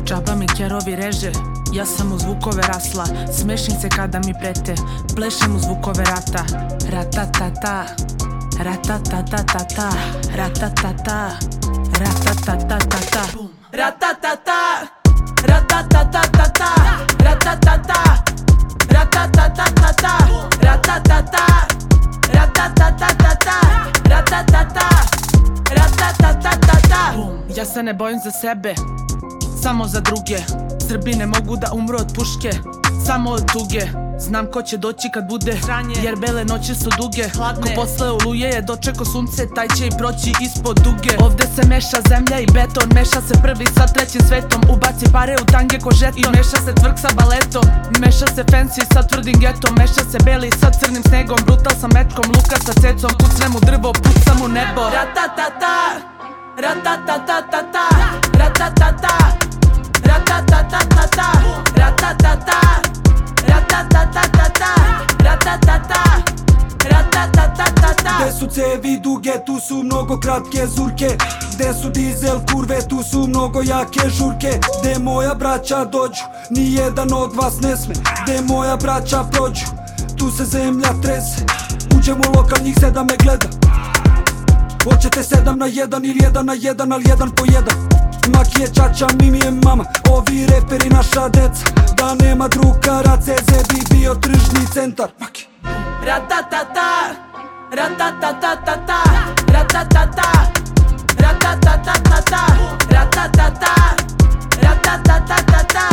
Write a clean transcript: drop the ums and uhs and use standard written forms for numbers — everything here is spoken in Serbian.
Džaba mi kerovi reže, ja sam u zvukove rasla. Smešim se kada mi prete, plešem u zvukove rata. Ratatata, ratatatatata, ratatata, ratatatatata, ratatata, ratatatatata, ratatata, ratatatatata, ratatata, ratatatatata, ratatata, ratatatatata. Ja se ne bojim za sebe, samo za druge. Srbi ne mogu da umru od puške, samo od tuge. Znam ko će doći kad bude sranje, jer bele noći su duge, hladne. Ko posle oluje je dočeko sunce, taj će i proći ispod duge. Ovde se meša zemlja i beton, meša se prvi sa trećim svetom. Ubaci pare u tange ko žeton i meša se tvrk sa baletom. Meša se fancy sa tvrdim getom, meša se beli sa crnim snegom. Brutal sa mečkom, luka sa cecom, kucnem u drvo, pucam u nebo. Ratatata, ratatatatata, ratatata, ratatatatata, ratatata, ratatatatata, ratatata, ratatatatata. Gde su cevi duge, tu su mnogo kratke zurke. Gde su dizel kurve, tu su mnogo jake žurke. Gde moja braća dođu, nijedan od vas ne sme. Gde moja braća prođu, tu se zemlja trese. Uđem u lokal, njih 7 me gleda. Hoćete 7 na 1 ili 1 na 1, ali 1 po 1. Maki je čača, Mimi je mama, ovi reperi naša deca. Da nema drugara, CZ bi bio tržni centar. Maki. Ratatata, ratatatatata, ratatata, ratatatatata, ratatata, ratatatatata,